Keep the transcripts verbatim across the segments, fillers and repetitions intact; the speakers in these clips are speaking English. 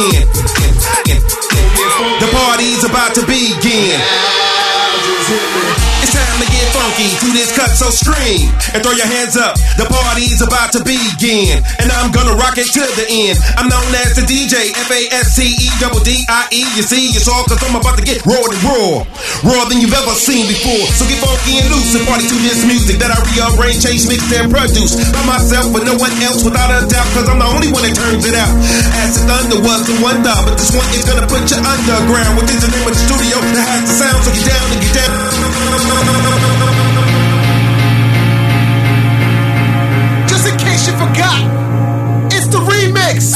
begin. The party's about to begin. It's time to get funky to this cut, so scream and throw your hands up. The party's about to begin, and I'm gonna rock it to the end. I'm known as the D J, F A S T E D D I E. You see, it's all cause I'm about to get raw and raw, raw than you've ever seen before. So get funky and loose and party to this music that I rearrange, change, mix, and produce by myself, but no one else, without a doubt, cause I'm the only one that turns it out. Acid Thunder was the wonder, but this one is gonna put you underground. What is the name of the studio that has the sound? So get down and get down. Just in case you forgot, it's the remix.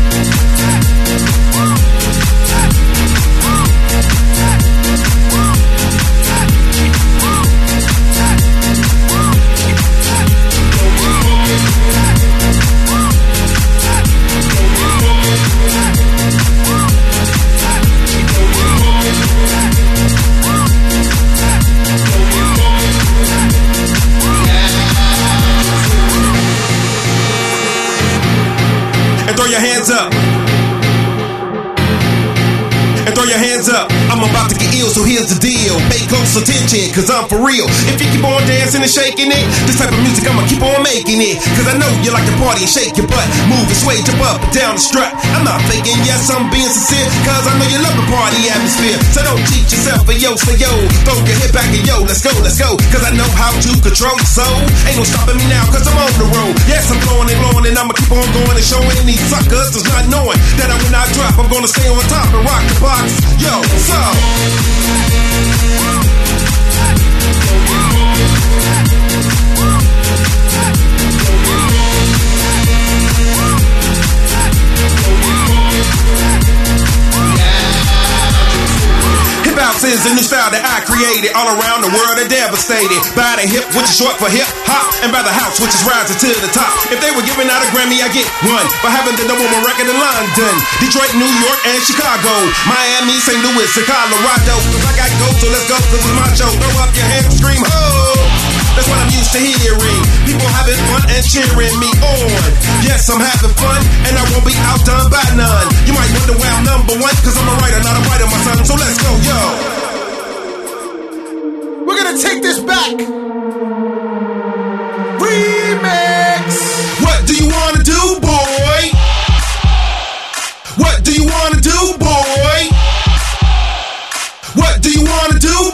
Throw your hands up. And throw your hands up. I'm about to get ill, so here's the deal. Pay close attention, cause I'm for real. If you keep on dancing and shaking it, this type of music I'ma keep on making it. Cause I know you like to party and shake your butt. Move and sway, jump up and down the strut. I'm not faking, yes, I'm being sincere. Cause I know you love the party atmosphere. So don't cheat yourself, but yo, say yo. Throw your head back and yo, let's go, let's go. Cause I know how to control your soul. Ain't no stopping me now, cause I'm on the road. Yes, I'm blowing and blowing, and I'ma keep on going and showing these suckers. Does not knowing that I, when I drop, I'm gonna stay on top and rock the box. Yo, so hip-hop is a new style that I created. All around the world are devastated by the hip, which is short for hip-hop, and by the house, which is rising to the top. If they were giving out a Grammy, I get one for having the number one record in London, Detroit, New York, and Chicago, Miami, Saint Louis, and Colorado. Cause I got go, so let's go, cause it's my show. Throw up your hands and scream, ho! That's what I'm used to hearing. People having fun and cheering me on. Yes, I'm having fun, and I won't be outdone by none. You might wonder why I'm number one, cause I'm a writer, not a writer, my son. So let's go, yo! We're gonna take this back. Remix. What do you wanna do, boy? What do you wanna do, boy? What do you wanna do,